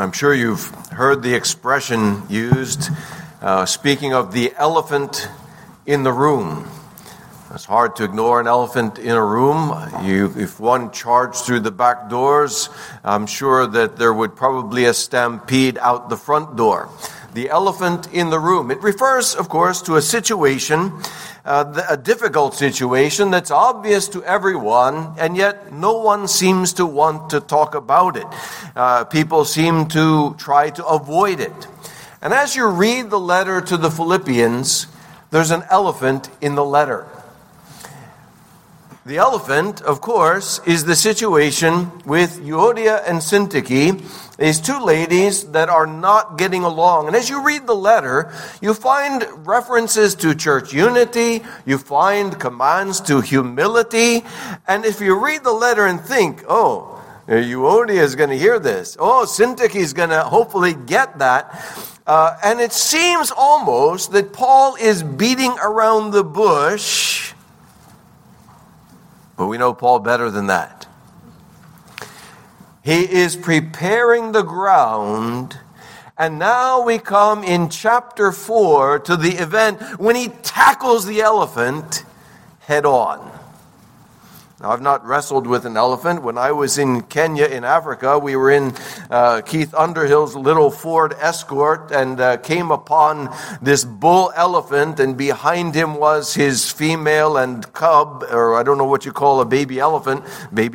I'm sure you've heard the expression used, speaking of the elephant in the room. It's hard to ignore an elephant in a room. If one charged through the back doors, I'm sure that there would probably a stampede out the front door. The elephant in the room. It refers, of course, to a situation, a difficult situation that's obvious to everyone, and yet no one seems to want to talk about it. People seem to try to avoid it. And as you read the letter to the Philippians, there's an elephant in the letter. The elephant, of course, is the situation with Euodia and Syntyche, these two ladies that are not getting along. And as you read the letter, you find references to church unity, you find commands to humility, and if you read the letter and think, Euodia is going to hear this, Syntyche is going to hopefully get that, and it seems almost that Paul is beating around the bush. But we know Paul better than that. He is preparing the ground, and now we come in chapter 4 to the event when he tackles the elephant head on. Now, I've not wrestled with an elephant. When I was in Kenya in Africa, we were in Keith Underhill's little Ford Escort and came upon this bull elephant, and behind him was his female and cub, or I don't know what you call a baby elephant.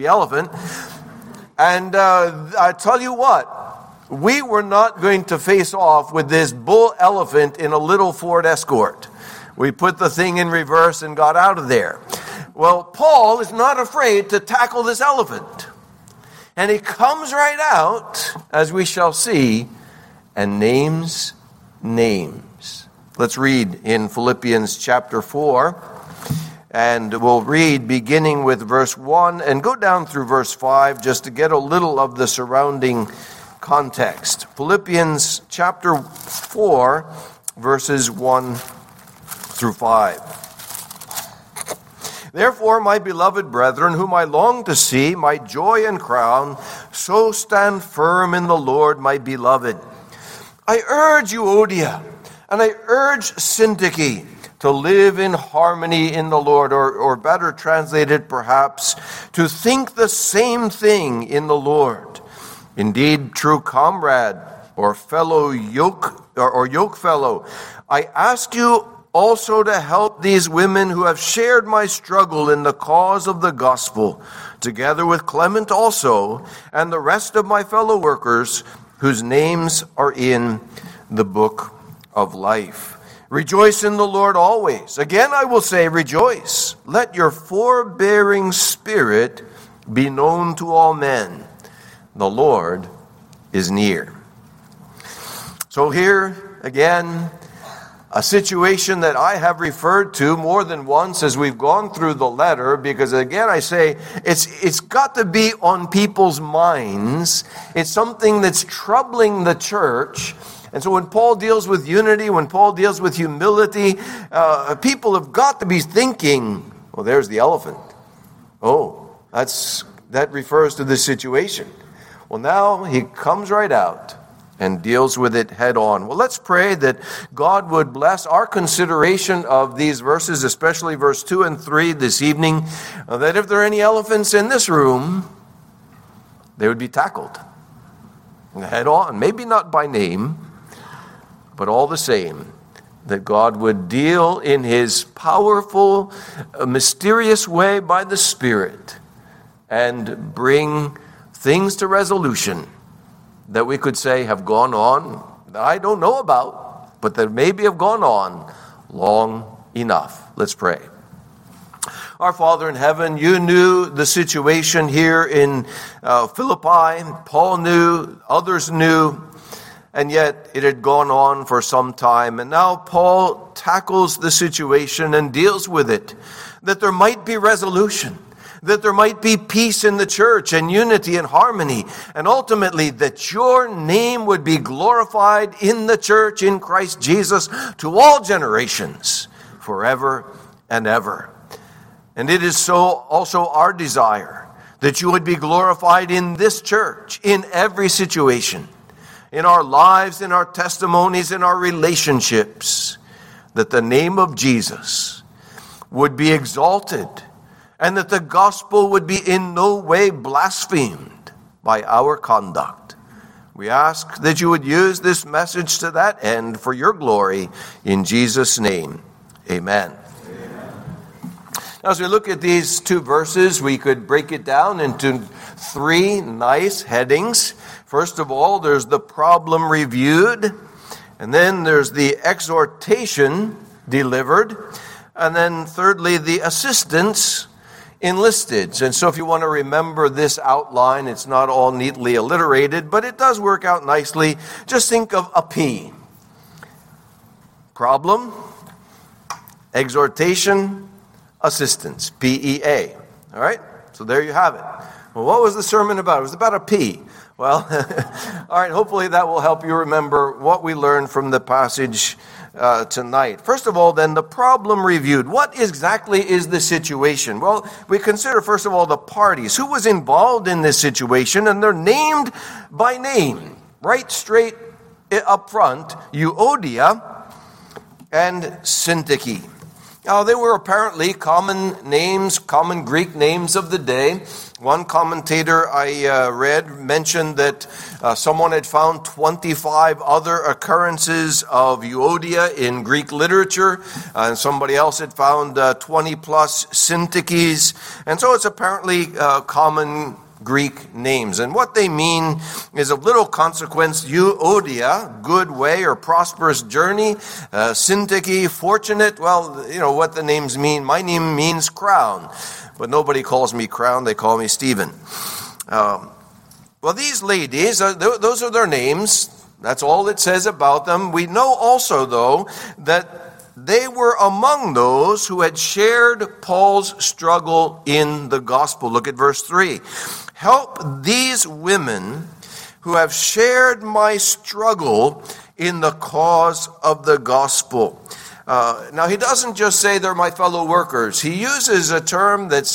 And I tell you what, we were not going to face off with this bull elephant in a little Ford Escort. We put the thing in reverse and got out of there. Well, Paul is not afraid to tackle this elephant. And he comes right out, as we shall see, and names names. Let's read in Philippians chapter 4. And we'll read beginning with verse 1 and go down through verse 5 just to get a little of the surrounding context. Philippians chapter 4, verses 1 through 5. Therefore, my beloved brethren, whom I long to see, my joy and crown, so stand firm in the Lord, my beloved. I urge Euodia, and I urge Syntyche to live in harmony in the Lord, or better translated perhaps, to think the same thing in the Lord. Indeed, true comrade, or fellow yoke fellow, I ask you also to help these women who have shared my struggle in the cause of the gospel, together with Clement also, and the rest of my fellow workers, whose names are in the book of life. Rejoice in the Lord always. Again, I will say, rejoice. Let your forbearing spirit be known to all men. The Lord is near. So here, again, a situation that I have referred to more than once as we've gone through the letter, because again I say it's got to be on people's minds. It's something that's troubling the church. And so when Paul deals with unity, when Paul deals with humility, people have got to be thinking, well, there's the elephant. That refers to this situation. Well, now he comes right out and deals with it head on. Well, let's pray that God would bless our consideration of these verses, especially verse 2 and 3 this evening, that if there are any elephants in this room, they would be tackled head on. Maybe not by name, but all the same, that God would deal in his powerful, mysterious way by the Spirit and bring things to resolution that we could say have gone on, that I don't know about, but that maybe have gone on long enough. Let's pray. Our Father in heaven, you knew the situation here in Philippi. Paul knew, others knew, and yet it had gone on for some time. And now Paul tackles the situation and deals with it, that there might be resolution, that there might be peace in the church and unity and harmony, and ultimately that your name would be glorified in the church in Christ Jesus to all generations, forever and ever. And it is so also our desire that you would be glorified in this church, in every situation. in our lives, in our testimonies, in our relationships, that the name of Jesus would be exalted and that the gospel would be in no way blasphemed by our conduct. We ask that you would use this message to that end for your glory. In Jesus' name, amen. Now, as we look at these two verses, we could break it down into three nice headings. First of all, there's the problem reviewed, and then there's the exhortation delivered, and then thirdly, the assistance enlisted. And so if you want to remember this outline, it's not all neatly alliterated, but it does work out nicely. Just think of a P. Problem, exhortation, assistance, PEA. All right? So there you have it. Well, what was the sermon about? It was about a P. Well, all right, hopefully that will help you remember what we learned from the passage tonight. First of all, then, the problem reviewed. What exactly is the situation? Well, we consider, first of all, the parties. Who was involved in this situation? And they're named by name, right straight up front, Euodia and Syntyche. Now, they were apparently common names, common Greek names of the day. One commentator I read mentioned that someone had found 25 other occurrences of Euodia in Greek literature, and somebody else had found 20 plus Syntyches, and so it's apparently common Greek names. And what they mean is of little consequence. Euodia, good way or prosperous journey. Syntyche, fortunate. Well, you know what the names mean. My name means crown, but nobody calls me crown. They call me Stephen. Well, these ladies, those are their names. That's all it says about them. We know also, though, that they were among those who had shared Paul's struggle in the gospel. Look at verse 3. Help these women who have shared my struggle in the cause of the gospel. Now, he doesn't just say they're my fellow workers. He uses a term that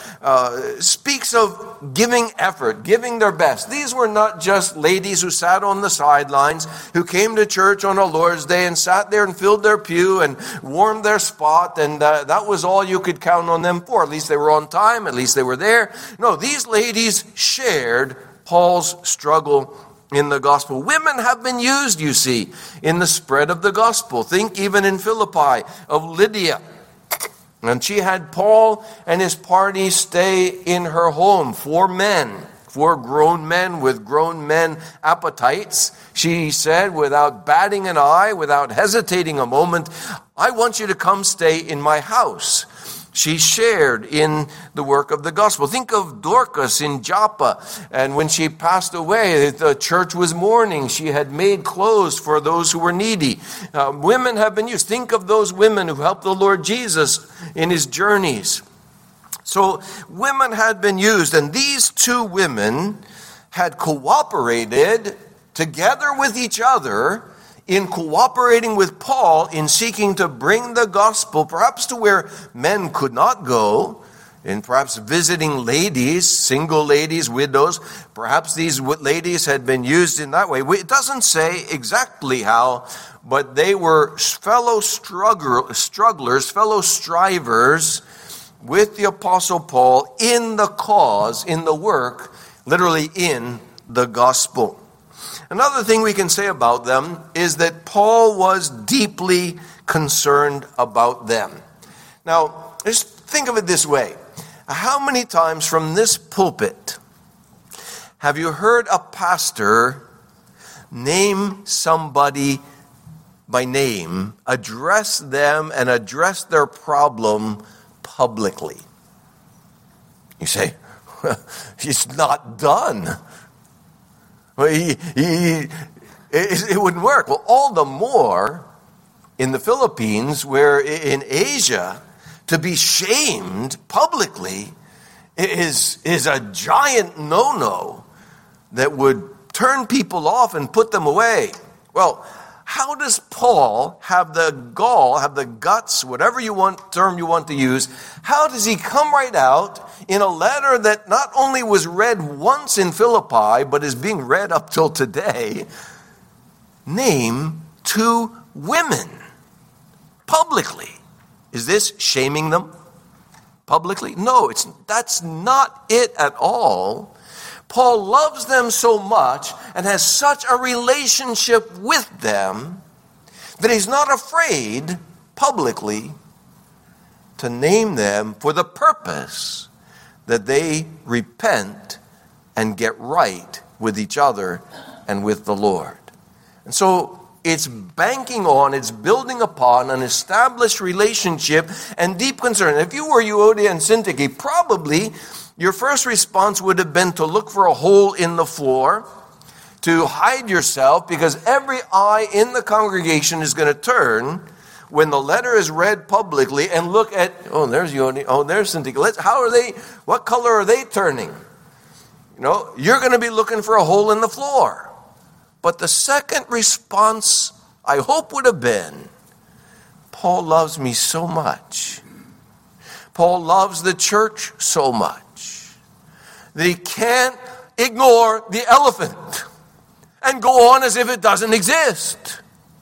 speaks of giving effort, giving their best. These were not just ladies who sat on the sidelines, who came to church on a Lord's Day and sat there and filled their pew and warmed their spot, and that was all you could count on them for. At least they were on time, at least they were there. No, these ladies shared Paul's struggle in the gospel. Women have been used, you see, in the spread of the gospel. Think even in Philippi of Lydia. And she had Paul and his party stay in her home. 4 grown men with grown men appetites. She said, without batting an eye, without hesitating a moment, I want you to come stay in my house. She shared in the work of the gospel. Think of Dorcas in Joppa. And when she passed away, the church was mourning. She had made clothes for those who were needy. Women have been used. Think of those women who helped the Lord Jesus in his journeys. So women had been used. And these two women had cooperated together with each other in cooperating with Paul in seeking to bring the gospel perhaps to where men could not go, in perhaps visiting ladies, single ladies, widows. Perhaps these ladies had been used in that way. It doesn't say exactly how, but they were fellow strugglers, fellow strivers with the Apostle Paul in the cause, in the work, literally in the gospel. Another thing we can say about them is that Paul was deeply concerned about them. Now, just think of it this way. How many times from this pulpit have you heard a pastor name somebody by name, address them and address their problem publicly? You say, it's not done. Well, it wouldn't work. Well, all the more in the Philippines, where in Asia, to be shamed publicly is a giant no-no that would turn people off and put them away. Well, how does Paul have the gall, have the guts, whatever term you want to use, how does he come right out in a letter that not only was read once in Philippi, but is being read up till today, name two women publicly. Is this shaming them publicly? No, that's not it at all. Paul loves them so much and has such a relationship with them that he's not afraid publicly to name them for the purpose that they repent and get right with each other and with the Lord. And so it's banking on, it's building upon an established relationship and deep concern. If you were Euodia and Syntyche, probably your first response would have been to look for a hole in the floor, to hide yourself, because every eye in the congregation is going to turn when the letter is read publicly and look at, oh, there's Euodia, oh, there's Syntyche. What color are they turning? You're going to be looking for a hole in the floor. But the second response, I hope, would have been, Paul loves me so much. Paul loves the church so much that he can't ignore the elephant and go on as if it doesn't exist.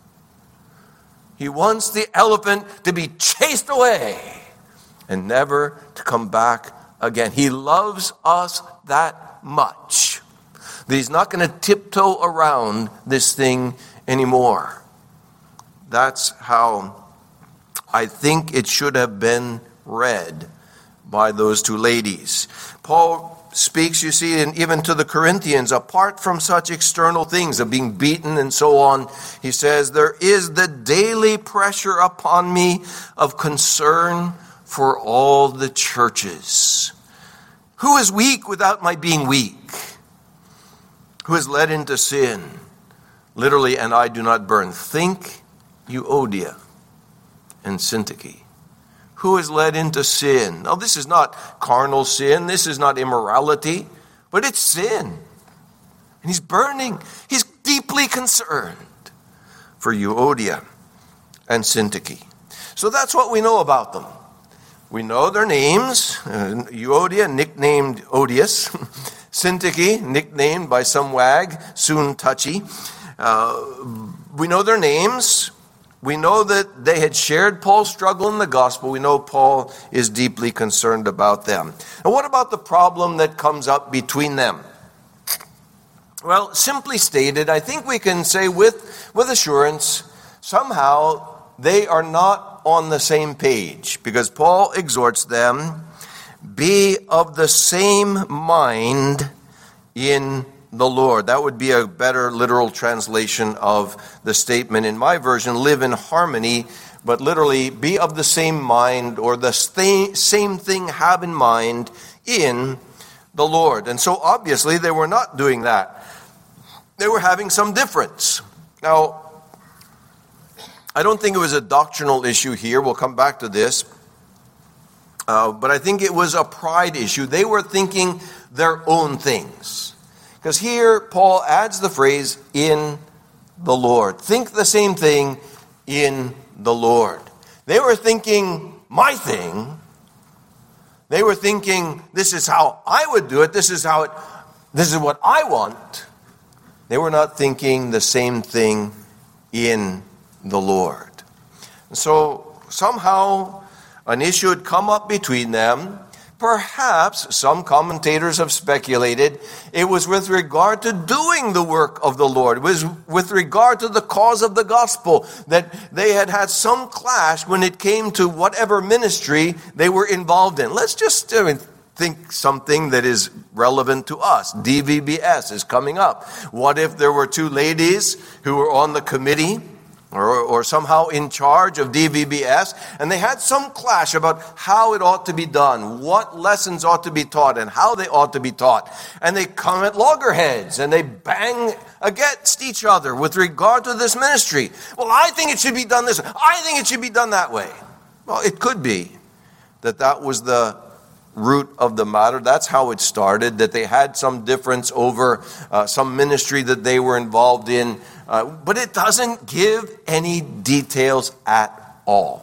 He wants the elephant to be chased away and never to come back again. He loves us that much that he's not going to tiptoe around this thing anymore. That's how I think it should have been read by those two ladies. Paul speaks, you see, and even to the Corinthians, apart from such external things of being beaten and so on, he says, there is the daily pressure upon me of concern for all the churches. Who is weak without my being weak? Who is led into sin? Literally, and I do not burn. Think Euodia and Syntyche. Who is led into sin? Now, this is not carnal sin. This is not immorality. But it's sin. And he's burning. He's deeply concerned for Euodia and Syntyche. So that's what we know about them. We know their names. Euodia, nicknamed Odious. Syntyche, nicknamed by some wag, soon touchy. We know their names. We know that they had shared Paul's struggle in the gospel. We know Paul is deeply concerned about them. And what about the problem that comes up between them? Well, simply stated, I think we can say with assurance, somehow they are not on the same page, because Paul exhorts them, be of the same mind in the Lord. That would be a better literal translation of the statement. In my version, live in harmony, but literally be of the same mind, or the same thing have in mind in the Lord. And so obviously they were not doing that. They were having some difference. Now, I don't think it was a doctrinal issue here. We'll come back to this. But I think it was a pride issue. They were thinking their own things. Because here Paul adds the phrase, in the Lord. Think the same thing in the Lord. They were thinking my thing. They were thinking this is how I would do it. This is what I want. They were not thinking the same thing in the Lord. And so somehow an issue had come up between them. Perhaps, some commentators have speculated, it was with regard to doing the work of the Lord. It was with regard to the cause of the gospel, that they had had some clash when it came to whatever ministry they were involved in. Let's just think something that is relevant to us. DVBS is coming up. What if there were two ladies who were on the committee or somehow in charge of DVBS, and they had some clash about how it ought to be done, what lessons ought to be taught, and how they ought to be taught. And they come at loggerheads, and they bang against each other with regard to this ministry. Well, I think it should be done this way. I think it should be done that way. Well, it could be that was the root of the matter. That's how it started, that they had some difference over some ministry that they were involved in. But it doesn't give any details at all.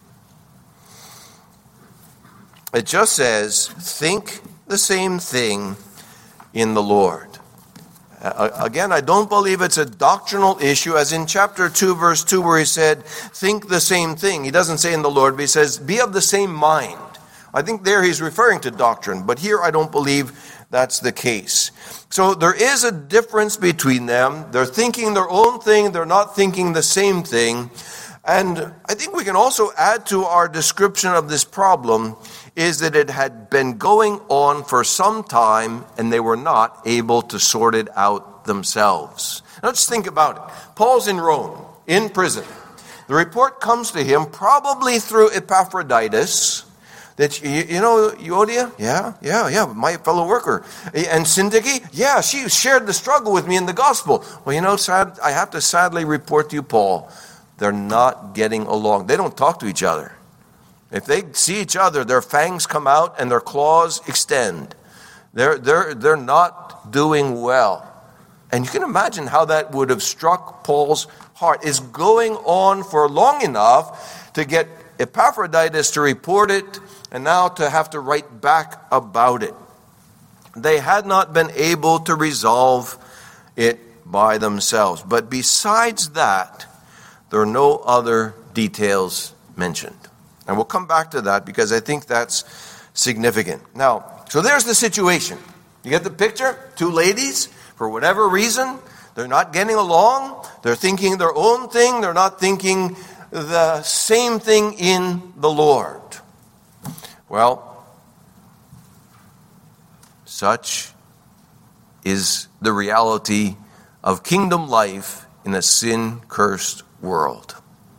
It just says, think the same thing in the Lord. Again, I don't believe it's a doctrinal issue, as in chapter 2, verse 2, where he said, think the same thing. He doesn't say in the Lord, but he says, be of the same mind. I think there he's referring to doctrine, but here I don't believe that's the case. So there is a difference between them. They're thinking their own thing. They're not thinking the same thing. And I think we can also add to our description of this problem is that it had been going on for some time and they were not able to sort it out themselves. Now just think about it. Paul's in Rome, in prison. The report comes to him probably through Epaphroditus that, you know, Euodia? Yeah, my fellow worker. And Syntyche? Yeah, she shared the struggle with me in the gospel. Well, you know, I have to sadly report to you, Paul, they're not getting along. They don't talk to each other. If they see each other, their fangs come out and their claws extend. They're not doing well. And you can imagine how that would have struck Paul's heart. It's going on for long enough to get Epaphroditus to report it and now to have to write back about it. They had not been able to resolve it by themselves. But besides that, there are no other details mentioned. And we'll come back to that because I think that's significant. Now, so there's the situation. You get the picture? Two ladies, for whatever reason, they're not getting along. They're thinking their own thing. They're not thinking the same thing in the Lord. Well, such is the reality of kingdom life in a sin-cursed world.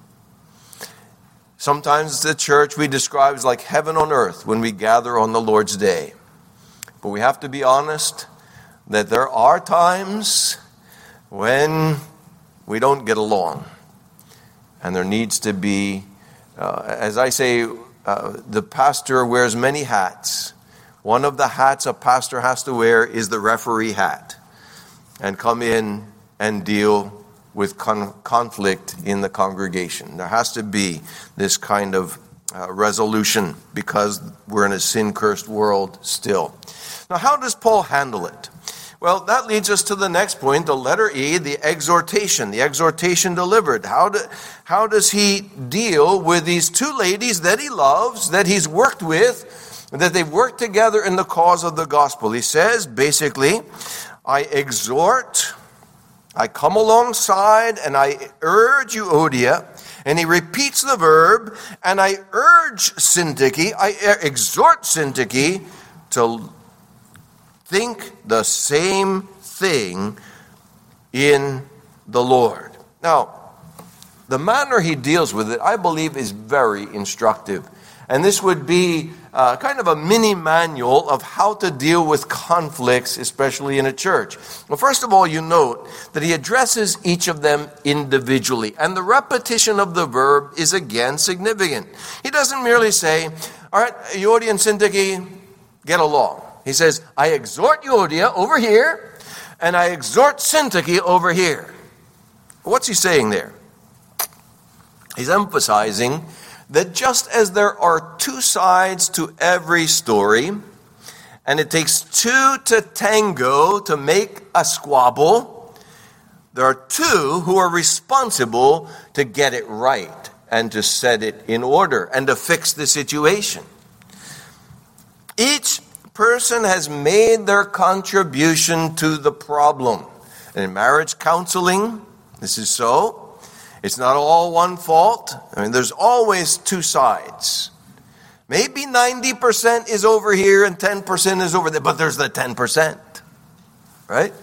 Sometimes the church we describe as like heaven on earth when we gather on the Lord's day. But we have to be honest that there are times when we don't get along. And there needs to be, as I say, the pastor wears many hats. One of the hats a pastor has to wear is the referee hat. And come in and deal with conflict in the congregation. There has to be this kind of resolution because we're in a sin-cursed world still. Now, how does Paul handle it? Well, that leads us to the next point, the letter E, the exhortation delivered. How does he deal with these two ladies that he loves, that he's worked with, that they've worked together in the cause of the gospel? He says, basically, I exhort, I come alongside, and I urge Euodia, and he repeats the verb, and I urge Syntyche, I exhort Syntyche to think the same thing in the Lord. Now, the manner he deals with it, I believe, is very instructive. And this would be kind of a mini manual of how to deal with conflicts, especially in a church. Well, first of all, you note that he addresses each of them individually. And the repetition of the verb is again significant. He doesn't merely say, all right, Euodia and Syntyche, get along. He says, I exhort Euodia over here, and I exhort Syntyche over here. What's he saying there? He's emphasizing that just as there are two sides to every story, and it takes two to tango to make a squabble, there are two who are responsible to get it right and to set it in order and to fix the situation. Each person has made their contribution to the problem. And in marriage counseling, this is so. It's not all one fault. I mean, there's always two sides. Maybe 90% is over here and 10% is over there, but there's the 10%, right?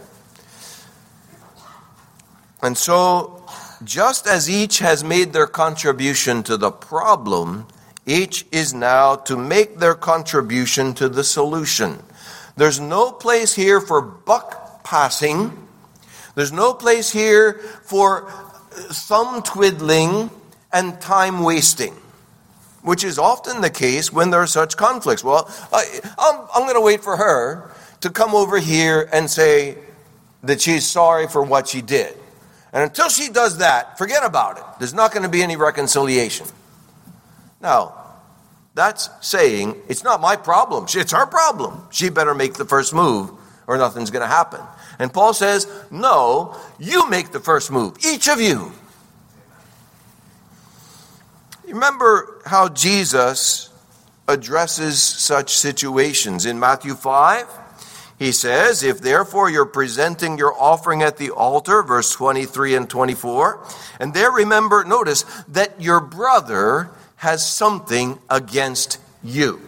And so, just as each has made their contribution to the problem, each is now to make their contribution to the solution. There's no place here for buck passing. There's no place here for thumb twiddling and time wasting, which is often the case when there are such conflicts. Well, I'm going to wait for her to come over here and say that she's sorry for what she did. And until she does that, forget about it. There's not going to be any reconciliation. Now, that's saying, it's not my problem. It's her problem. She better make the first move or nothing's going to happen. And Paul says, no, you make the first move, each of you. Remember how Jesus addresses such situations. In Matthew 5, he says, if therefore you're presenting your offering at the altar, verse 23 and 24, and there remember, notice, that your brother has something against you.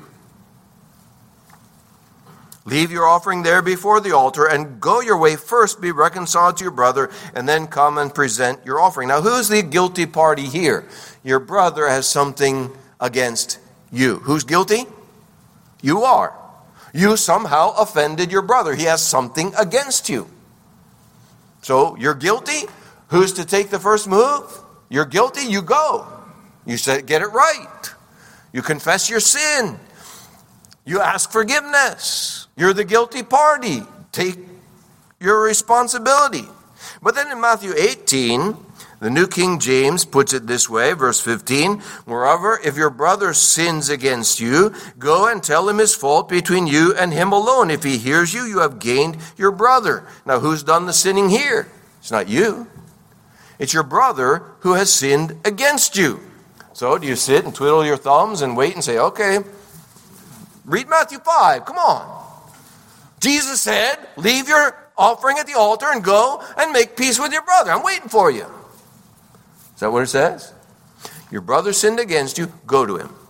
Leave your offering there before the altar and go your way. First be reconciled to your brother and then come and present your offering. Now, who's the guilty party here? Your brother has something against you. Who's guilty? You are. You somehow offended your brother. He has something against you. So you're guilty. Who's to take the first move? You're guilty. You go. You say, get it right. You confess your sin. You ask forgiveness. You're the guilty party. Take your responsibility. But then in Matthew 18, the New King James puts it this way, verse 15, moreover, if your brother sins against you, go and tell him his fault between you and him alone. If he hears you, you have gained your brother. Now, who's done the sinning here? It's not you. It's your brother who has sinned against you. So do you sit and twiddle your thumbs and wait and say, okay, read Matthew 5, come on. Jesus said, leave your offering at the altar and go and make peace with your brother. I'm waiting for you. Is that what it says? Your brother sinned against you, go to him.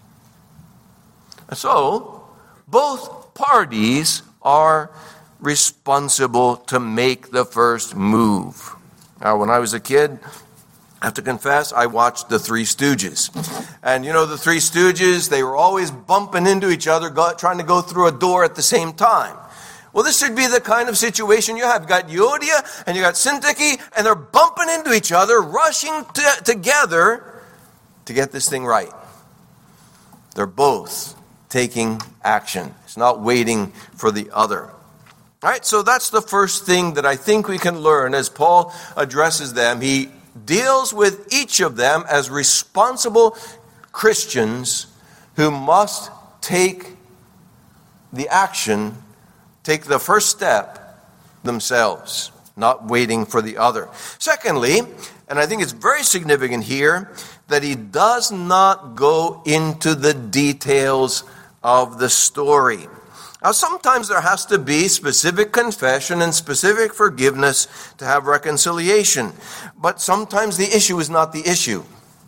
So, both parties are responsible to make the first move. Now, when I was a kid, I have to confess, I watched the Three Stooges. And you know, the Three Stooges, they were always bumping into each other, trying to go through a door at the same time. Well, this should be the kind of situation you have. You got Euodia and you got Syntyche, and they're bumping into each other, rushing together to get this thing right. They're both taking action. It's not waiting for the other. All right, so that's the first thing that I think we can learn as Paul addresses them. He deals with each of them as responsible Christians who must take the action, take the first step themselves, not waiting for the other. Secondly, and I think it's very significant here, that he does not go into the details of the story. Now, sometimes there has to be specific confession and specific forgiveness to have reconciliation. But sometimes the issue is not the issue.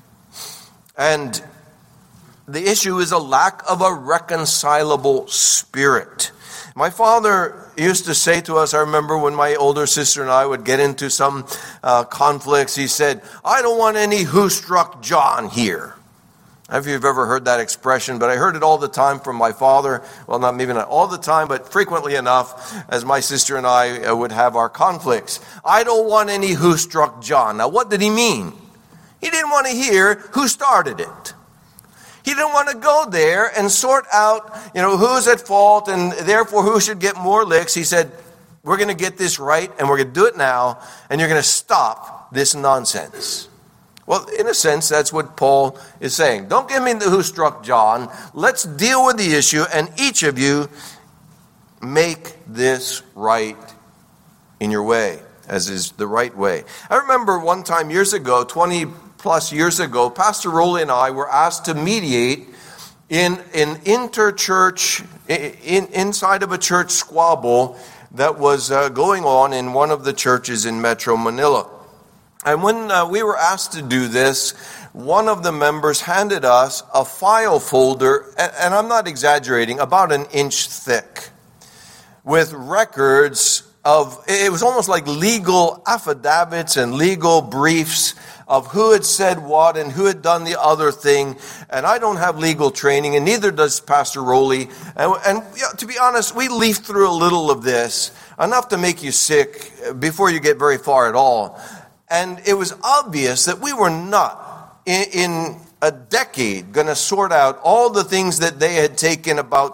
And the issue is a lack of a reconcilable spirit. My father used to say to us, I remember when my older sister and I would get into some conflicts, he said, I don't want any who struck John here. I don't know if you've ever heard that expression, but I heard it all the time from my father. Well, maybe not all the time, but frequently enough as my sister and I would have our conflicts. I don't want any who struck John. Now, what did he mean? He didn't want to hear who started it. He didn't want to go there and sort out, who's at fault and therefore who should get more licks. He said, we're going to get this right and we're going to do it now and you're going to stop this nonsense. Well, in a sense, that's what Paul is saying. Don't give me the who struck John. Let's deal with the issue, and each of you make this right in your way, as is the right way. I remember one time years ago, 20 plus years ago, Pastor Rowley and I were asked to mediate in an interchurch, inside of a church squabble that was going on in one of the churches in Metro Manila. And when we were asked to do this, one of the members handed us a file folder, and I'm not exaggerating, about an inch thick, with records of, it was almost like legal affidavits and legal briefs of who had said what and who had done the other thing. And I don't have legal training, and neither does Pastor Rowley. And to be honest, we leafed through a little of this, enough to make you sick before you get very far at all. And it was obvious that we were not, in a decade, going to sort out all the things that they had taken about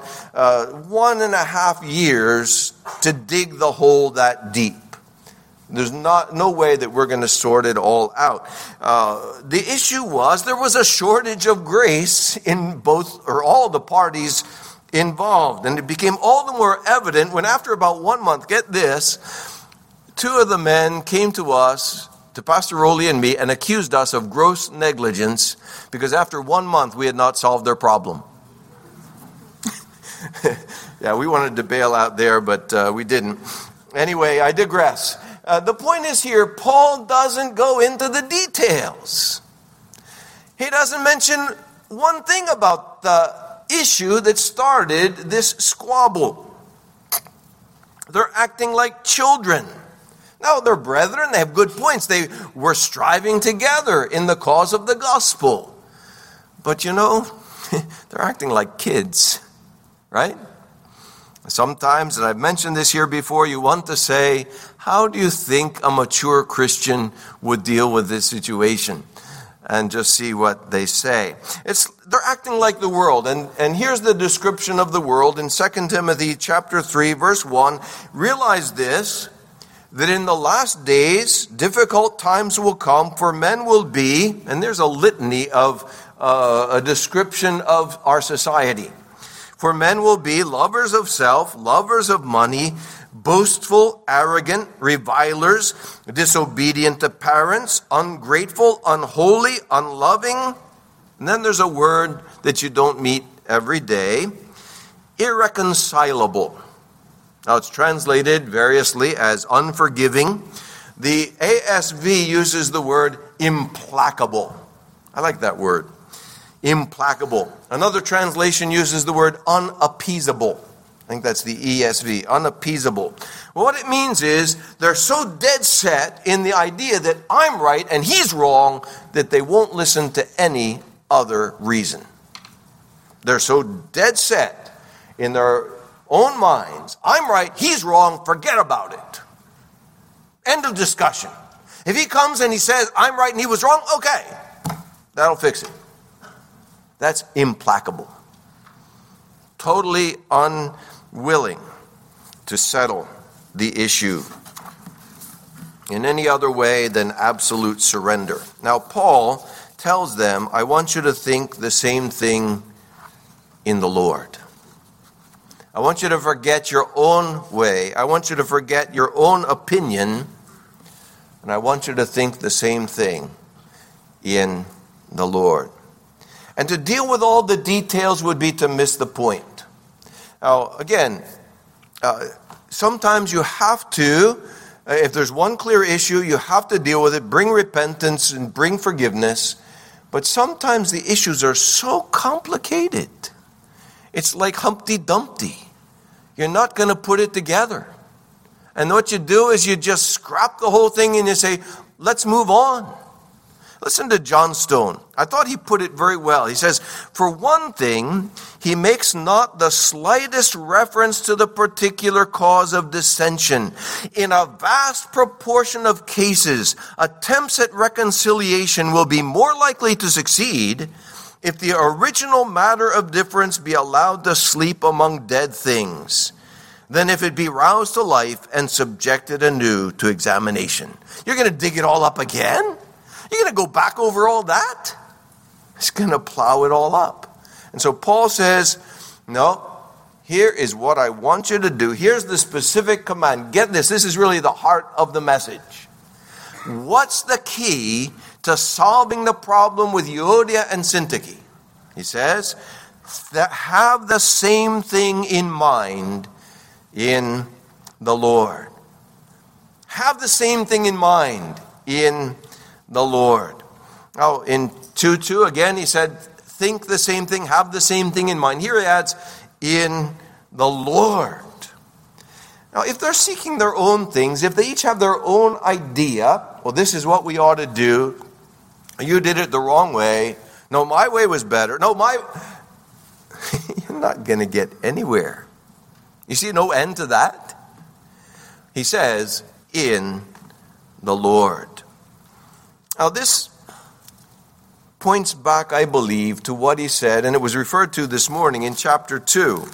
1.5 years to dig the hole that deep. There's no way that we're going to sort it all out. The issue was there was a shortage of grace in both or all the parties involved. And it became all the more evident when after about 1 month, get this, 2 of the men came to us, to Pastor Rowley and me, and accused us of gross negligence because after 1 month we had not solved their problem. Yeah, we wanted to bail out there, but we didn't. Anyway, I digress. The point is here, Paul doesn't go into the details. He doesn't mention one thing about the issue that started this squabble. They're acting like children. Now, they're brethren, they have good points. They were striving together in the cause of the gospel. But they're acting like kids, right? Sometimes, and I've mentioned this here before, you want to say, how do you think a mature Christian would deal with this situation? And just see what they say. They're acting like the world. And here's the description of the world in 2 Timothy chapter 3, verse 1. Realize this, that in the last days, difficult times will come, for men will be, and there's a litany of a description of our society. For men will be lovers of self, lovers of money, boastful, arrogant, revilers, disobedient to parents, ungrateful, unholy, unloving. And then there's a word that you don't meet every day, irreconcilable. Now it's translated variously as unforgiving. The ASV uses the word implacable. I like that word. Implacable. Another translation uses the word unappeasable. I think that's the ESV, unappeasable. Well, what it means is they're so dead set in the idea that I'm right and he's wrong that they won't listen to any other reason. They're so dead set in their own minds. I'm right, he's wrong, forget about it. End of discussion. If he comes and he says, I'm right and he was wrong, okay, that'll fix it. That's implacable. Totally unwilling to settle the issue in any other way than absolute surrender. Now, Paul tells them, I want you to think the same thing in the Lord. I want you to forget your own way. I want you to forget your own opinion. And I want you to think the same thing in the Lord. And to deal with all the details would be to miss the point. Now, again, sometimes you have to, if there's one clear issue, you have to deal with it, bring repentance and bring forgiveness. But sometimes the issues are so complicated. It's like Humpty Dumpty. You're not going to put it together. And what you do is you just scrap the whole thing and you say, let's move on. Listen to John Stone. I thought he put it very well. He says, for one thing, he makes not the slightest reference to the particular cause of dissension. In a vast proportion of cases, attempts at reconciliation will be more likely to succeed if the original matter of difference be allowed to sleep among dead things than if it be roused to life and subjected anew to examination. You're going to dig it all up again? You're going to go back over all that? He's going to plow it all up. And so Paul says, no, here is what I want you to do. Here's the specific command. Get this. This is really the heart of the message. What's the key to solving the problem with Euodia and Syntyche? He says, that have the same thing in mind in the Lord. Have the same thing in mind in the Lord. Now, in 2:2, again, he said, think the same thing, have the same thing in mind. Here he adds, in the Lord. Now, if they're seeking their own things, if they each have their own idea, well, this is what we ought to do. You did it the wrong way. No, my way was better. No, you're not going to get anywhere. You see no end to that? He says, in the Lord. Now, this points back, I believe, to what he said, and it was referred to this morning in chapter 2.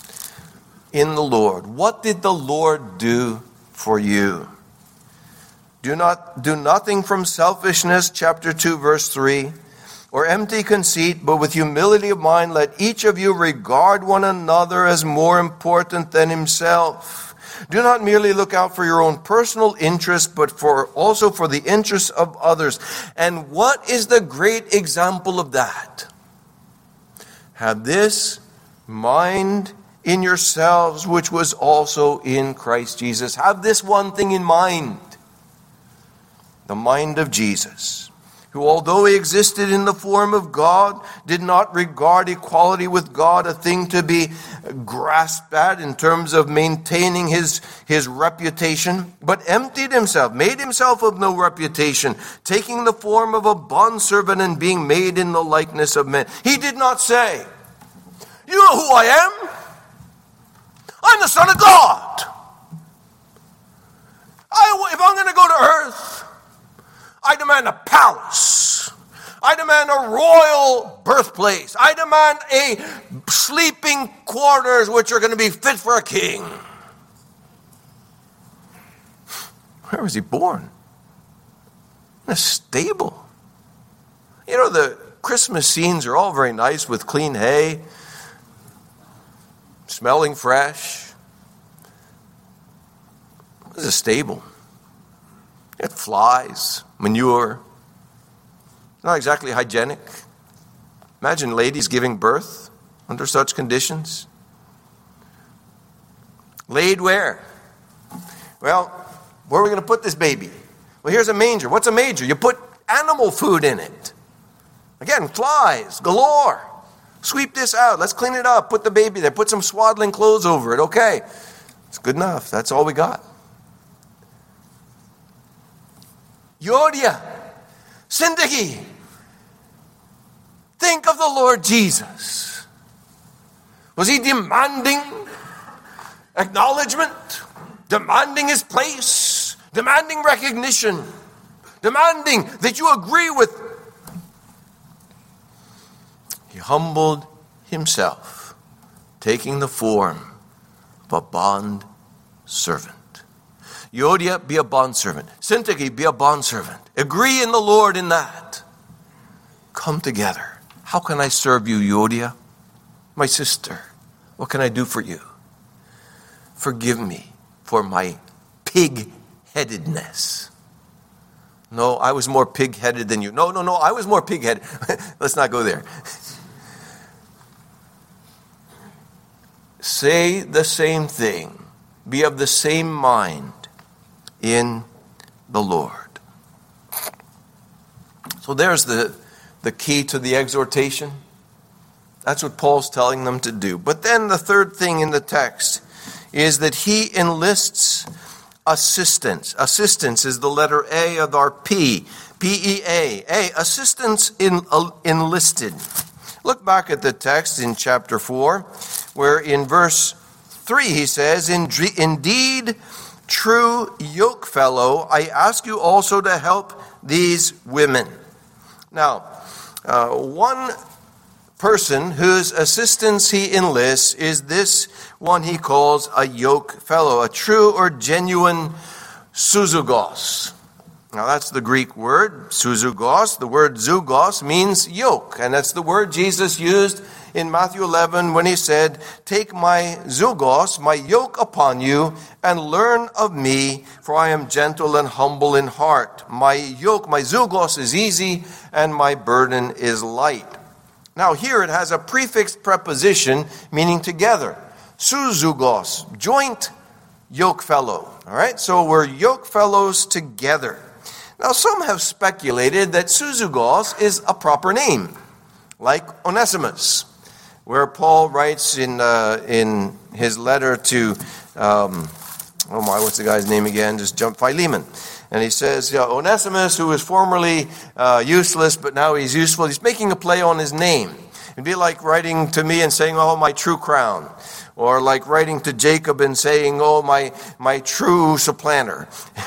In the Lord. What did the Lord do for you? Do nothing from selfishness, chapter 2, verse 3. or empty conceit, but with humility of mind, let each of you regard one another as more important than himself. Do not merely look out for your own personal interest, but also for the interests of others. And what is the great example of that? Have this mind in yourselves, which was also in Christ Jesus. Have this one thing in mind. The mind of Jesus, who although he existed in the form of God, did not regard equality with God a thing to be grasped at in terms of maintaining his reputation, but emptied himself, made himself of no reputation, taking the form of a bondservant and being made in the likeness of men. He did not say, "You know who I am? I'm the Son of God. If I'm going to go to earth, I demand a palace. I demand a royal birthplace. I demand a sleeping quarters which are going to be fit for a king." Where was he born? In a stable. You know, the Christmas scenes are all very nice with clean hay, smelling fresh. This is a stable. It flies, manure. Not exactly hygienic. Imagine ladies giving birth under such conditions. Laid where? Well, where are we going to put this baby? Well, here's a manger. What's a manger? You put animal food in it. Again, flies galore. Sweep this out. Let's clean it up. Put the baby there. Put some swaddling clothes over it. Okay. It's good enough. That's all we got. Yodia, Syntyche, think of the Lord Jesus. Was he demanding acknowledgement? Demanding his place? Demanding recognition? Demanding that you agree with? He humbled himself, taking the form of a bond servant. Yodia, be a bondservant. Syntyche, be a bondservant. Agree in the Lord in that. Come together. How can I serve you, Yodia? My sister, what can I do for you? Forgive me for my pig-headedness. No, I was more pig-headed than you. No, I was more pig-headed. Let's not go there. Say the same thing. Be of the same mind in the Lord. So there's the key to the exhortation. That's what Paul's telling them to do. But then the third thing in the text is that he enlists assistance. Assistance is the letter A of our P. P-E-A. Assistance enlisted. Look back at the text in chapter 4, where in verse 3 he says, "Indeed, true yokefellow, I ask you also to help these women." Now, one person whose assistance he enlists is this one he calls a yokefellow, a true or genuine zougos. Now that's the Greek word, zougos. The word zougos means yoke, and that's the word Jesus used in Matthew 11 when he said, "Take my zougos, my yoke upon you, and learn of me, for I am gentle and humble in heart. My yoke, my zougos is easy, and my burden is light." Now here it has a prefixed preposition meaning together. Zougos, joint yoke fellow. All right, so we're yoke fellows together. Now some have speculated that zougos is a proper name, like Onesimus, where Paul writes in his letter to, what's the guy's name again? Just jump, Philemon. And he says, Onesimus, who was formerly useless, but now he's useful. He's making a play on his name. It'd be like writing to me and saying, "Oh, my true crown." Or like writing to Jacob and saying, "Oh, my true supplanter."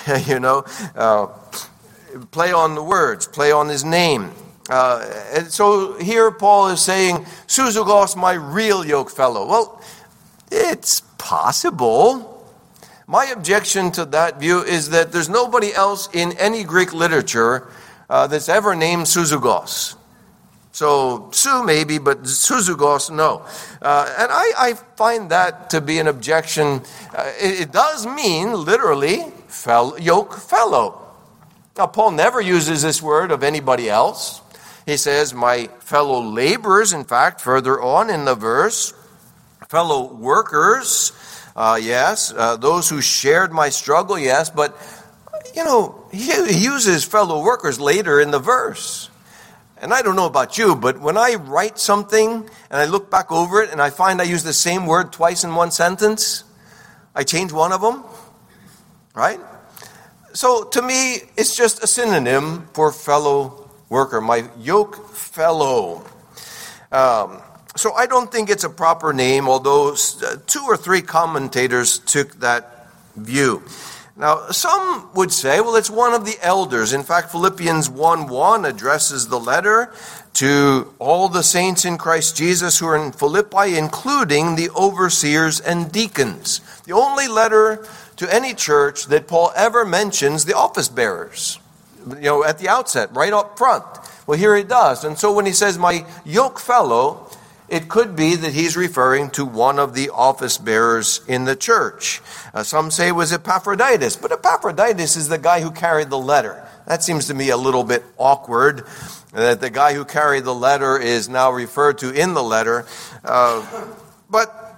Play on the words, play on his name. And so here Paul is saying, "Zougos, my real yoke fellow." Well, it's possible. My objection to that view is that there's nobody else in any Greek literature that's ever named Zougos. So Sue maybe, but Suzugos, no. And I find that to be an objection. It does mean, literally, yoke fellow. Now, Paul never uses this word of anybody else. He says, my fellow laborers, in fact, further on in the verse, fellow workers, yes, those who shared my struggle, yes, but, he uses fellow workers later in the verse. And I don't know about you, but when I write something and I look back over it and I find I use the same word twice in one sentence, I change one of them, right? So to me, it's just a synonym for fellow worker, my yoke fellow. So I don't think it's a proper name, although 2 or 3 commentators took that view. Now, some would say, well, it's one of the elders. In fact, Philippians 1:1 addresses the letter to all the saints in Christ Jesus who are in Philippi, including the overseers and deacons. The only letter to any church that Paul ever mentions the office bearers, at the outset, right up front. Well, here he does. And so when he says, my yoke fellow, it could be that he's referring to one of the office bearers in the church. Some say it was Epaphroditus, but Epaphroditus is the guy who carried the letter. That seems to me a little bit awkward, that the guy who carried the letter is now referred to in the letter. But,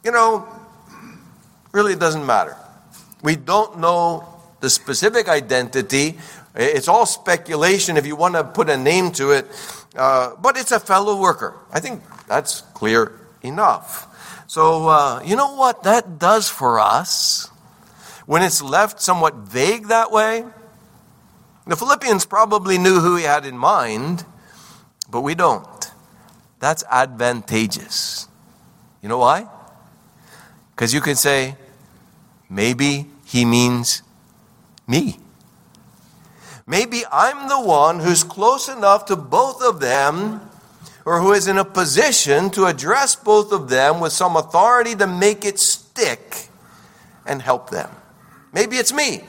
really it doesn't matter. We don't know the specific identity. It's all speculation if you want to put a name to it. But it's a fellow worker. I think that's clear enough. So, you know what that does for us when it's left somewhat vague that way? The Philippians probably knew who he had in mind, but we don't. That's advantageous. You know why? Because you can say, maybe he means me. Maybe I'm the one who's close enough to both of them, or who is in a position to address both of them with some authority to make it stick and help them. Maybe it's me.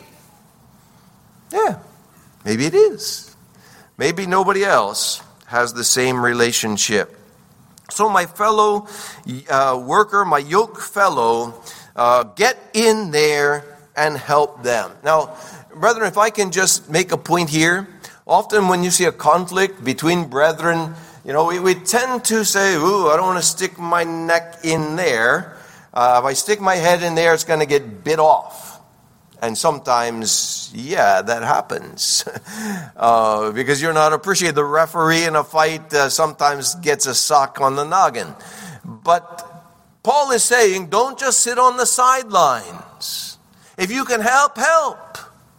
Yeah, maybe it is. Maybe nobody else has the same relationship. So my fellow worker, my yoke fellow, get in there and help them. Now, brethren, if I can just make a point here, often when you see a conflict between brethren, we tend to say, ooh, I don't want to stick my neck in there. If I stick my head in there, it's going to get bit off. And sometimes, that happens. Because you're not appreciated. The referee in a fight sometimes gets a sock on the noggin. But Paul is saying, don't just sit on the sidelines. If you can help, help.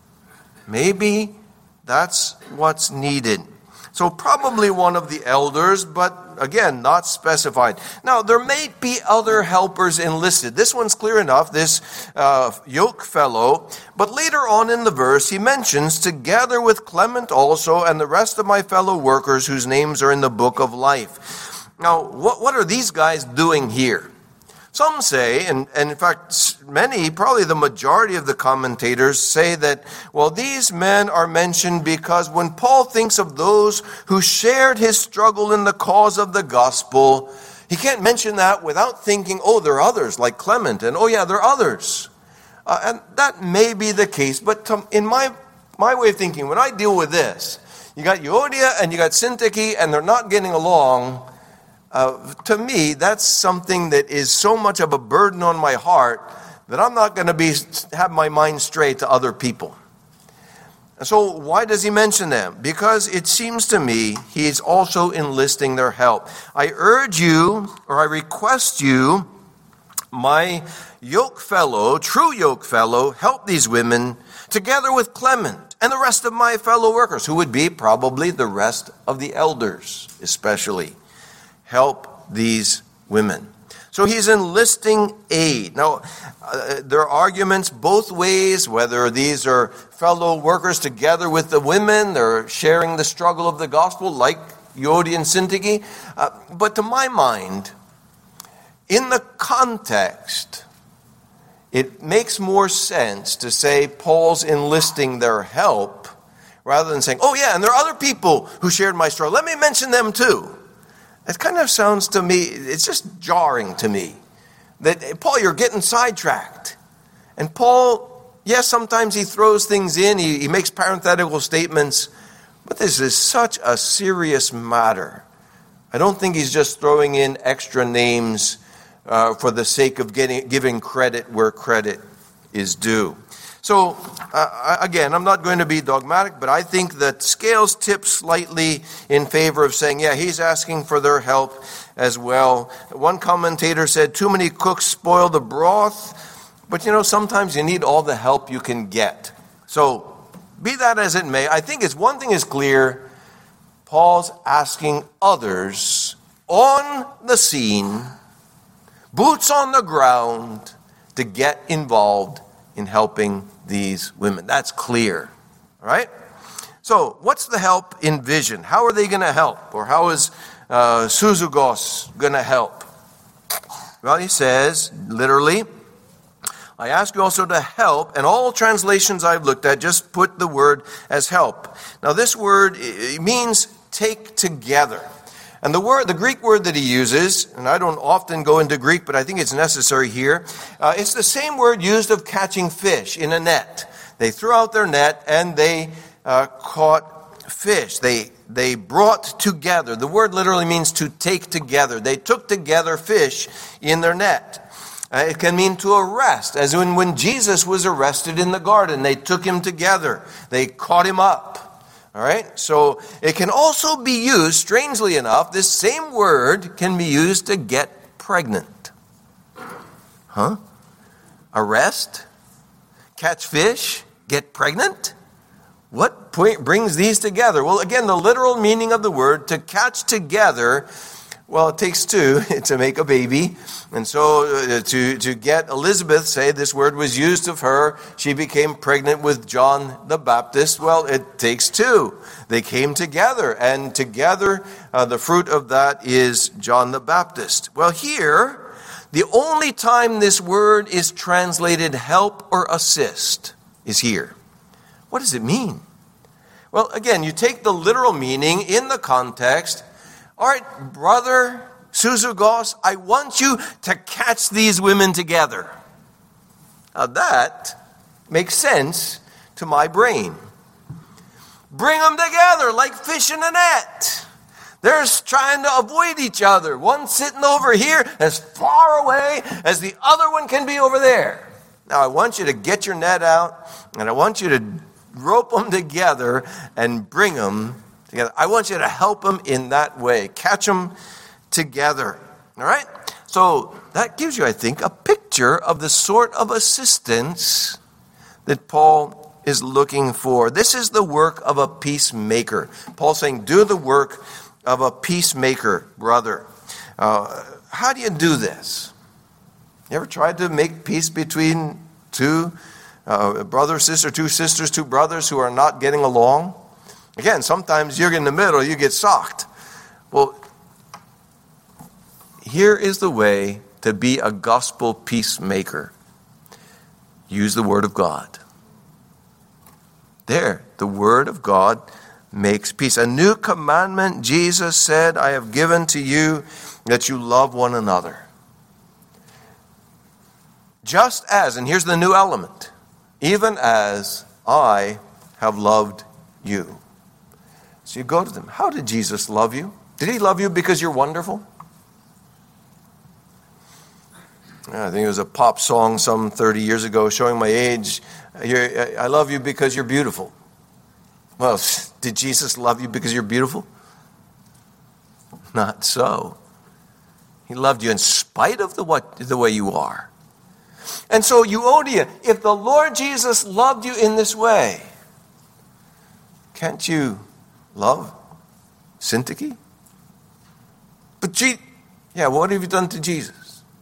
Maybe that's what's needed. So probably one of the elders, but again, not specified. Now, there may be other helpers enlisted. This one's clear enough, this yoke fellow. But later on in the verse, he mentions, together with Clement also and the rest of my fellow workers whose names are in the book of life. Now, what are these guys doing here? Some say, and in fact many, probably the majority of the commentators say that, well, these men are mentioned because when Paul thinks of those who shared his struggle in the cause of the gospel, he can't mention that without thinking, oh, there are others like Clement, and oh yeah, there are others. And that may be the case, but in my way of thinking, when I deal with this, you got Euodia and you got Syntyche, and they're not getting along. To me, that's something that is so much of a burden on my heart that I'm not going to have my mind straight to other people. And so why does he mention them? Because it seems to me he is also enlisting their help. I urge you, or I request you, my yoke fellow, true yoke fellow, help these women together with Clement and the rest of my fellow workers, who would be probably the rest of the elders especially. Help these women. So he's enlisting aid. Now, there are arguments both ways, whether these are fellow workers together with the women, they're sharing the struggle of the gospel like Euodia and Syntyche. But to my mind, in the context, it makes more sense to say Paul's enlisting their help rather than saying, oh yeah, and there are other people who shared my story. Let me mention them too. It kind of sounds to me, it's just jarring to me that, Paul, you're getting sidetracked. And Paul, yes, sometimes he throws things in, he makes parenthetical statements, but this is such a serious matter. I don't think he's just throwing in extra names for the sake of giving credit where credit is due. So, again, I'm not going to be dogmatic, but I think that scales tip slightly in favor of saying, yeah, he's asking for their help as well. One commentator said, too many cooks spoil the broth, but sometimes you need all the help you can get. So, be that as it may, I think one thing is clear. Paul's asking others on the scene, boots on the ground, to get involved in helping these women. That's clear. All right? So, what's the help envisioned? How are they going to help? Or how is Suzugos going to help? Well, he says, literally, I ask you also to help, and all translations I've looked at just put the word as help. Now, this word means take together. And the Greek word that he uses, and I don't often go into Greek, but I think it's necessary here, it's the same word used of catching fish in a net. They threw out their net and they caught fish. They brought together. The word literally means to take together. They took together fish in their net. It can mean to arrest, as when Jesus was arrested in the garden. They took him together. They caught him up. All right, so it can also be used, strangely enough, this same word can be used to get pregnant. Arrest, catch fish, get pregnant? What brings these together? Well, again, the literal meaning of the word, to catch together, well, it takes two to make a baby. And so to get Elizabeth, say this word was used of her, she became pregnant with John the Baptist. Well, it takes two. They came together, and together the fruit of that is John the Baptist. Well, here, the only time this word is translated help or assist is here. What does it mean? Well, again, you take the literal meaning in the context. All right, brother Suzugos, I want you to catch these women together. Now that makes sense to my brain. Bring them together like fish in a net. They're trying to avoid each other. One sitting over here as far away as the other one can be over there. Now I want you to get your net out, and I want you to rope them together and bring them together. I want you to help them in that way. Catch them together. All right? So that gives you, I think, a picture of the sort of assistance that Paul is looking for. This is the work of a peacemaker. Paul's saying, do the work of a peacemaker, brother. How do you do this? You ever tried to make peace between two brother, sister, two sisters, two brothers who are not getting along? Again, sometimes you're in the middle, you get socked. Well, here is the way to be a gospel peacemaker. Use the Word of God. There, the Word of God makes peace. A new commandment, Jesus said, I have given to you, that you love one another. Just as, and here's the new element, even as I have loved you. So you go to them. How did Jesus love you? Did he love you because you're wonderful? I think it was a pop song some 30 years ago, showing my age. I love you because you're beautiful. Well, did Jesus love you because you're beautiful? Not so. He loved you in spite of the way you are. And so, Euodia, if the Lord Jesus loved you in this way, can't you love Syntyche? But what have you done to Jesus?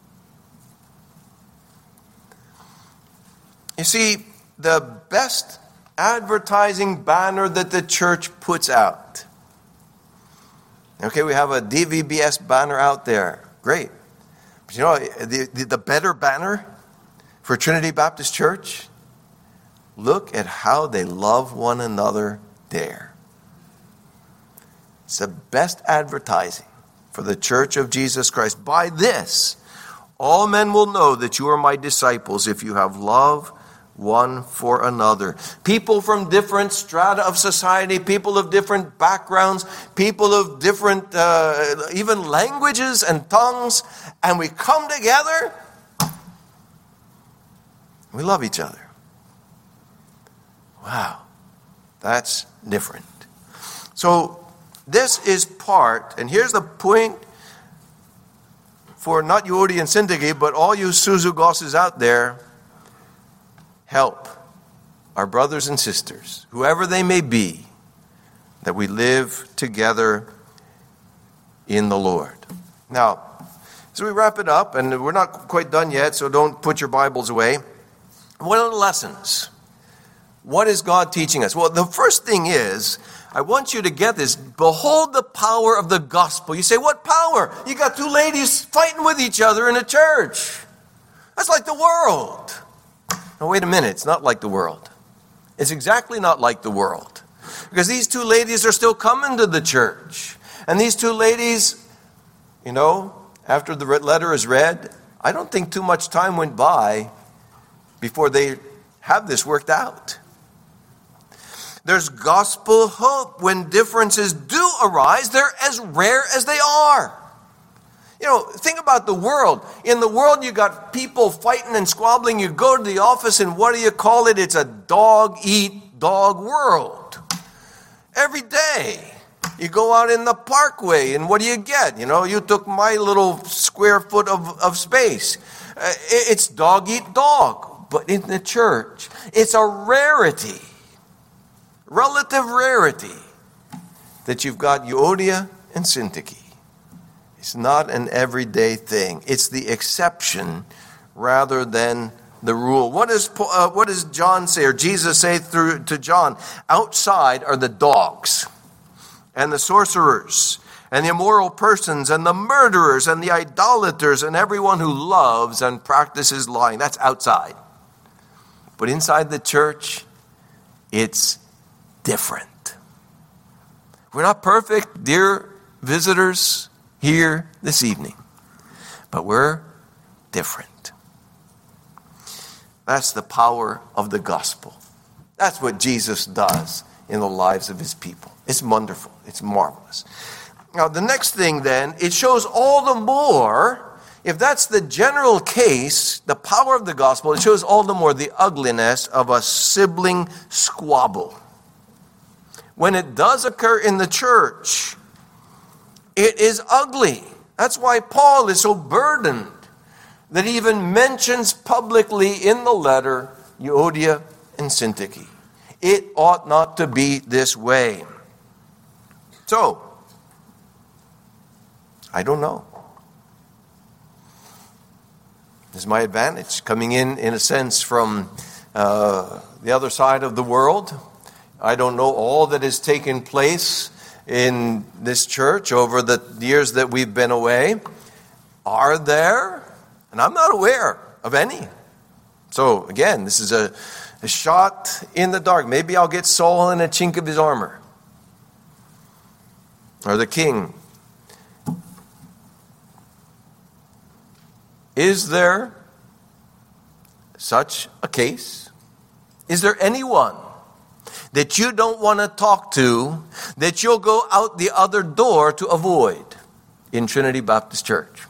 You see, the best advertising banner that the church puts out. Okay, we have a DVBS banner out there. Great. But you know, the better banner for Trinity Baptist Church? Look at how they love one another there. It's the best advertising for the church of Jesus Christ. By this, all men will know that you are my disciples if you have love one for another. People from different strata of society, people of different backgrounds, people of different even languages and tongues, and we come together, we love each other. Wow, that's different. So this is part, and here's the point for not Euodia and Syntyche, but all you Suzugoses out there. Help our brothers and sisters, whoever they may be, that we live together in the Lord. Now, as we wrap it up, and we're not quite done yet, so don't put your Bibles away. What are the lessons? What is God teaching us? Well, the first thing is, I want you to get this. Behold the power of the gospel. You say, what power? You got two ladies fighting with each other in a church. That's like the world. No, wait a minute. It's not like the world. It's exactly not like the world. Because these two ladies are still coming to the church. And these two ladies, after the letter is read, I don't think too much time went by before they have this worked out. There's gospel hope when differences do arise. They're as rare as they are. Think about the world. In the world, you got people fighting and squabbling. You go to the office, and what do you call it? It's a dog-eat-dog world. Every day, you go out in the parkway, and what do you get? You took my little square foot of space. It's dog-eat-dog. But in the church, it's a rarity, relative rarity, that you've got Euodia and Syntyche. It's not an everyday thing. It's the exception rather than the rule. What does John say, or Jesus say to John? Outside are the dogs and the sorcerers and the immoral persons and the murderers and the idolaters and everyone who loves and practices lying. That's outside. But inside the church, it's different. We're not perfect, dear visitors here this evening, but we're different. That's the power of the gospel. That's what Jesus does in the lives of his people. It's wonderful. It's marvelous. Now, the next thing then, it shows all the more, if that's the general case, the power of the gospel, it shows all the more the ugliness of a sibling squabble. When it does occur in the church, it is ugly. That's why Paul is so burdened that he even mentions publicly in the letter Euodia and Syntyche. It ought not to be this way. So, I don't know. This is my advantage, coming in a sense, from the other side of the world. I don't know all that has taken place in this church over the years that we've been away. Are there? And I'm not aware of any. So again, this is a shot in the dark. Maybe I'll get Saul in a chink of his armor. Or the king. Is there such a case? Is there anyone that you don't want to talk to, that you'll go out the other door to avoid in Trinity Baptist Church?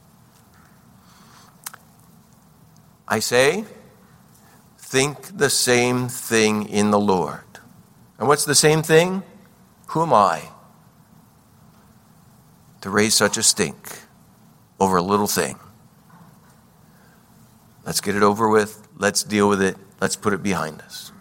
I say, think the same thing in the Lord. And what's the same thing? Who am I to raise such a stink over a little thing? Let's get it over with. Let's deal with it. Let's put it behind us.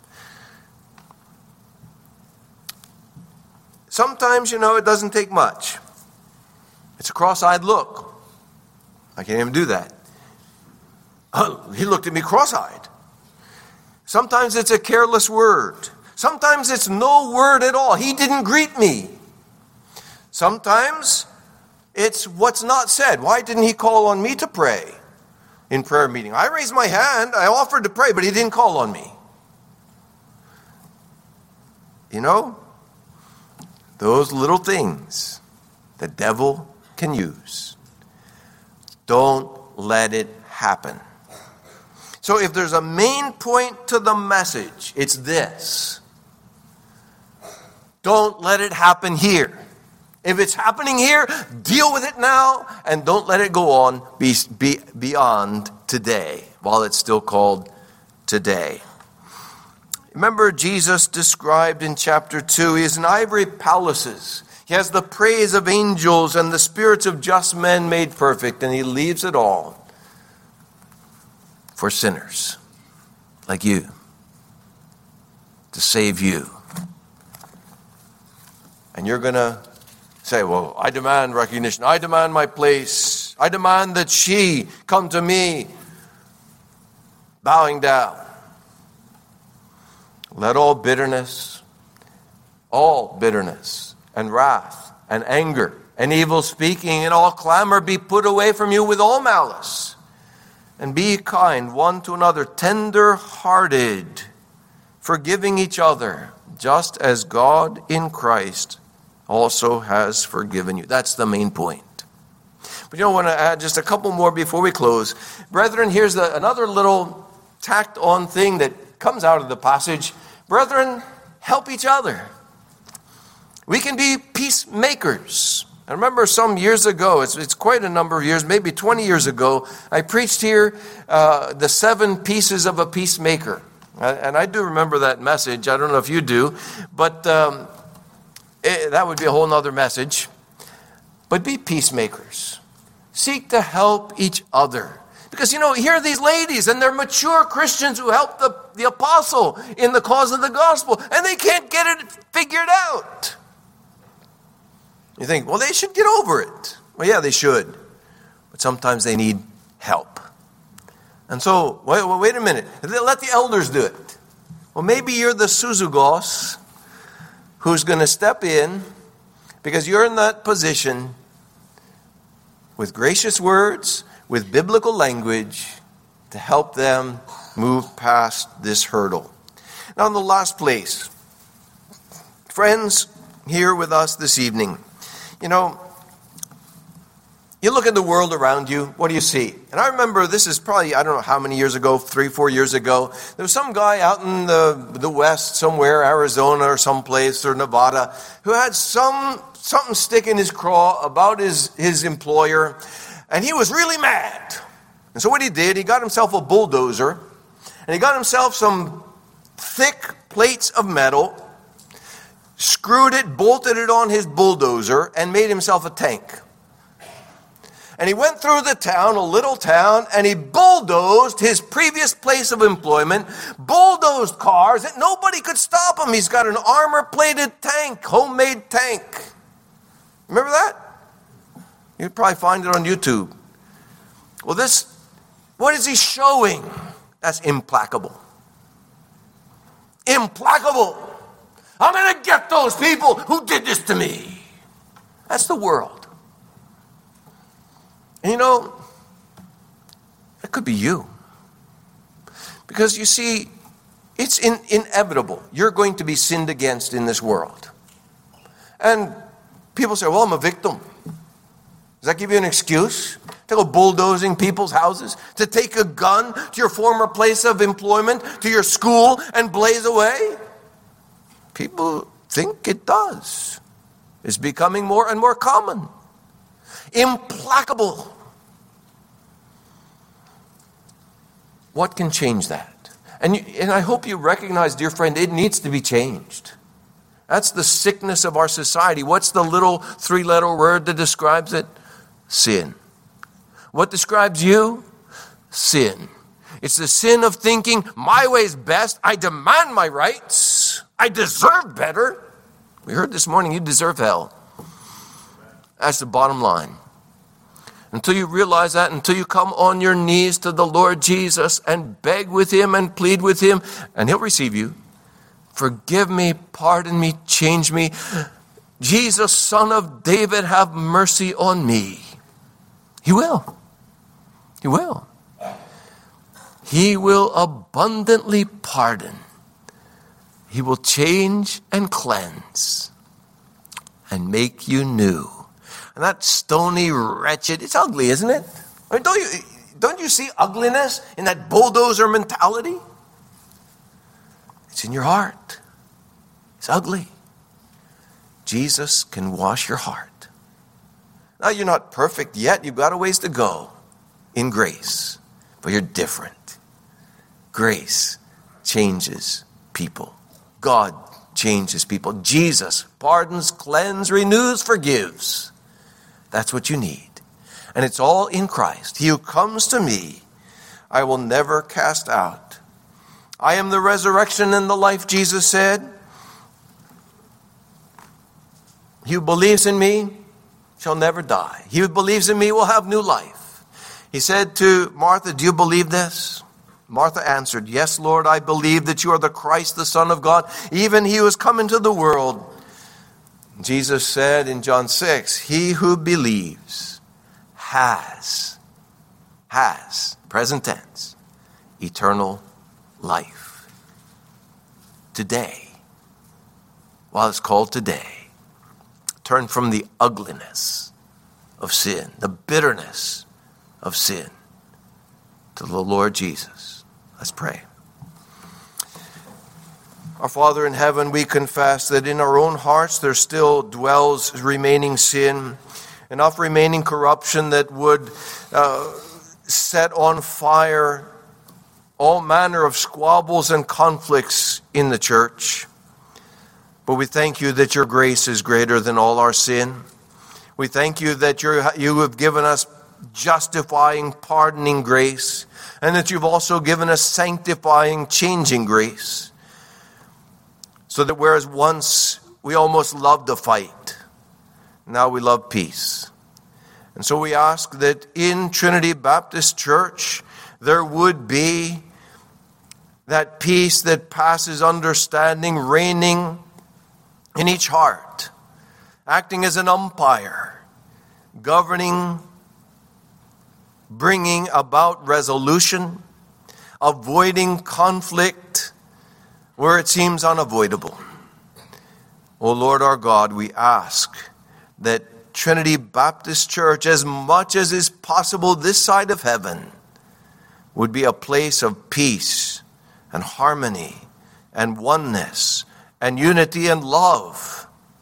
Sometimes, it doesn't take much. It's a cross-eyed look. I can't even do that. Oh, he looked at me cross-eyed. Sometimes it's a careless word. Sometimes it's no word at all. He didn't greet me. Sometimes it's what's not said. Why didn't he call on me to pray in prayer meeting? I raised my hand. I offered to pray, but he didn't call on me. those little things the devil can use. Don't let it happen. So if there's a main point to the message, it's this. Don't let it happen here. If it's happening here, deal with it now, and don't let it go on beyond today, while it's still called today. Remember, Jesus described in chapter 2, he is in ivory palaces. He has the praise of angels and the spirits of just men made perfect, and he leaves it all for sinners like you, to save you. And you're going to say, well, I demand recognition. I demand my place. I demand that she come to me, bowing down. Let all bitterness and wrath and anger and evil speaking and all clamor be put away from you with all malice. And be kind one to another, tender-hearted, forgiving each other, just as God in Christ also has forgiven you. That's the main point. But I want to add just a couple more before we close. Brethren, here's another little tacked-on thing that comes out of the passage. Brethren, help each other. We can be peacemakers. I remember some years ago, it's quite a number of years, maybe 20 years ago, I preached here the 7 pieces of a peacemaker. And I do remember that message. I don't know if you do, but that would be a whole other message. But be peacemakers. Seek to help each other. Because, here are these ladies, and they're mature Christians who helped the apostle in the cause of the gospel, and they can't get it figured out. You think, well, they should get over it. Well, yeah, they should. But sometimes they need help. And so, wait a minute. Let the elders do it. Well, maybe you're the Suzugos who's going to step in because you're in that position with gracious words, with biblical language, to help them move past this hurdle. Now, in the last place, friends here with us this evening, you look at the world around you, what do you see? And I remember, this is probably, I don't know how many years ago, 3-4 years ago, there was some guy out in the West somewhere, Arizona or someplace, or Nevada, who had something stick in his craw about his employer, and he was really mad. And so what he did, he got himself a bulldozer, and he got himself some thick plates of metal, screwed it, bolted it on his bulldozer, and made himself a tank. And he went through the town, a little town, and he bulldozed his previous place of employment, bulldozed cars that nobody could stop him. He's got an armor-plated tank, homemade tank. Remember that? You'd probably find it on YouTube. Well, what is he showing? That's implacable. Implacable. I'm going to get those people who did this to me. That's the world. And it could be you. Because you see, it's inevitable. You're going to be sinned against in this world. And people say, well, I'm a victim. Does that give you an excuse to go bulldozing people's houses? To take a gun to your former place of employment, to your school, and blaze away? People think it does. It's becoming more and more common. Implacable. What can change that? And I hope you recognize, dear friend, it needs to be changed. That's the sickness of our society. What's the little 3-letter word that describes it? Sin. What describes you? Sin. It's the sin of thinking, my way's best, I demand my rights, I deserve better. We heard this morning, you deserve hell. That's the bottom line. Until you realize that, until you come on your knees to the Lord Jesus and beg with him and plead with him, and he'll receive you. Forgive me, pardon me, change me. Jesus, Son of David, have mercy on me. He will. He will. He will abundantly pardon He will change and cleanse and make you new. And that stony, wretched, it's ugly, isn't it? I mean, don't you see ugliness in that bulldozer mentality? It's in your heart. It's ugly. Jesus can wash your heart. Now, you're not perfect yet. You've got a ways to go in grace. But you're different. Grace changes people. God changes people. Jesus pardons, cleanses, renews, forgives. That's what you need. And it's all in Christ. He who comes to me, I will never cast out. I am the resurrection and the life, Jesus said. He who believes in me shall never die. He who believes in me will have new life. He said to Martha, do you believe this? Martha answered, yes, Lord, I believe that you are the Christ, the Son of God, even he who has come into the world. Jesus said in John 6, he who believes has, present tense, eternal life. Today, while it's called today, turn from the ugliness of sin, the bitterness of sin, to the Lord Jesus. Let's pray. Our Father in heaven, we confess that in our own hearts there still dwells remaining sin, enough remaining corruption that would set on fire all manner of squabbles and conflicts in the church. But we thank you that your grace is greater than all our sin. We thank you that you have given us justifying, pardoning grace, and that you've also given us sanctifying, changing grace. So that whereas once we almost loved a fight, now we love peace. And so we ask that in Trinity Baptist Church, there would be that peace that passes understanding, reigning in each heart, acting as an umpire, governing, bringing about resolution, avoiding conflict where it seems unavoidable. O Lord our God, we ask that Trinity Baptist Church, as much as is possible this side of heaven, would be a place of peace and harmony and oneness and unity and love,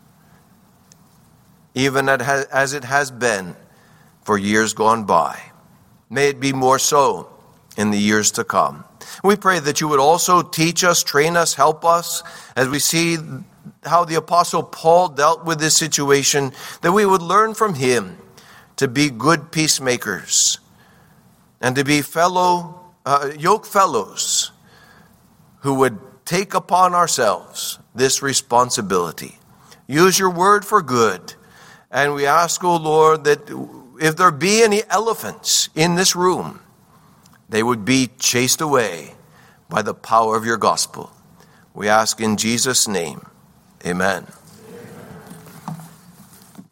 even as it has been for years gone by. May it be more so in the years to come. We pray that you would also teach us, train us, help us as we see how the Apostle Paul dealt with this situation, that we would learn from him to be good peacemakers and to be yoke fellows who would take upon ourselves this responsibility. Use your word for good. And we ask, O Lord, that if there be any elephants in this room, they would be chased away by the power of your gospel. We ask in Jesus' name, amen.